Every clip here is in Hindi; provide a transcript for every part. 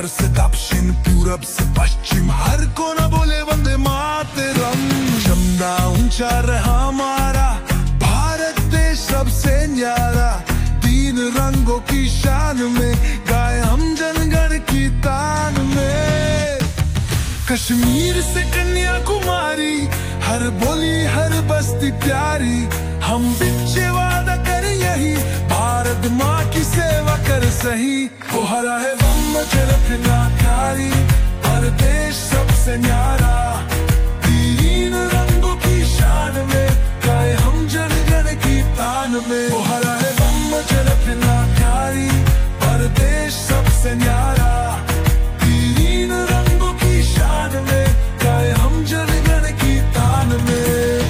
से दक्षिण, पूरब से पश्चिम, हर कोना बोले वंदे मातरम। झंडा ऊंचा रहा हमारा, भारत देश सबसे न्यारा। तीन रंगों की शान में गाए हम जनगण की तान में। कश्मीर से कन्याकुमारी, हर बोली हर बस्ती प्यारी। हम बिच्चे वादा कर यही, भारत माँ की सेवा कर सही। वो हरा है बम रखना कारी, पर देश सबसे न्यारा। तीन रंगों की शान में गाए हम जनगण की तान में। वो हरा है बम रखना कारी, पर देश सबसे न्यारा। तीन रंगों की शान में गाए हम जनगण की तान में।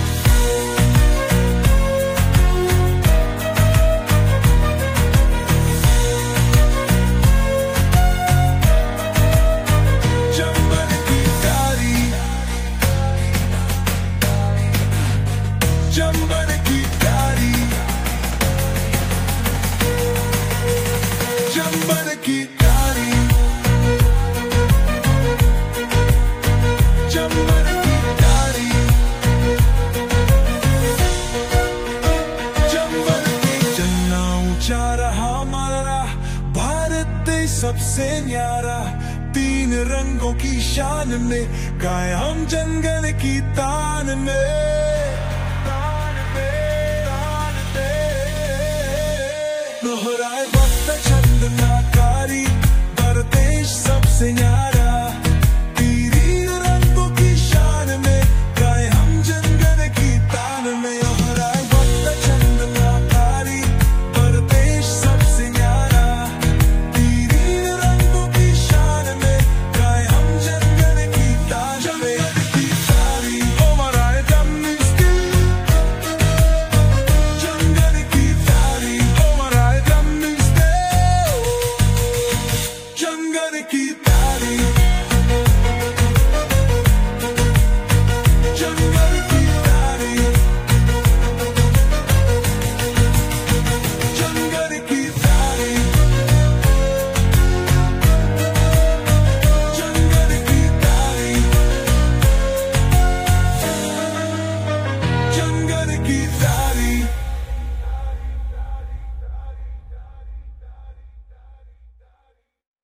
चंबन की प्यारी, चंबन की प्यारी, चंबन की प्यारी, चंबन की। चलना ऊंचा रहा हमारा, भारत देश सबसे न्यारा। तीन रंगों की शान में गाए हम जनगण की तान में। दोहराए वक्त छंद नाकारी, पर देश सबसे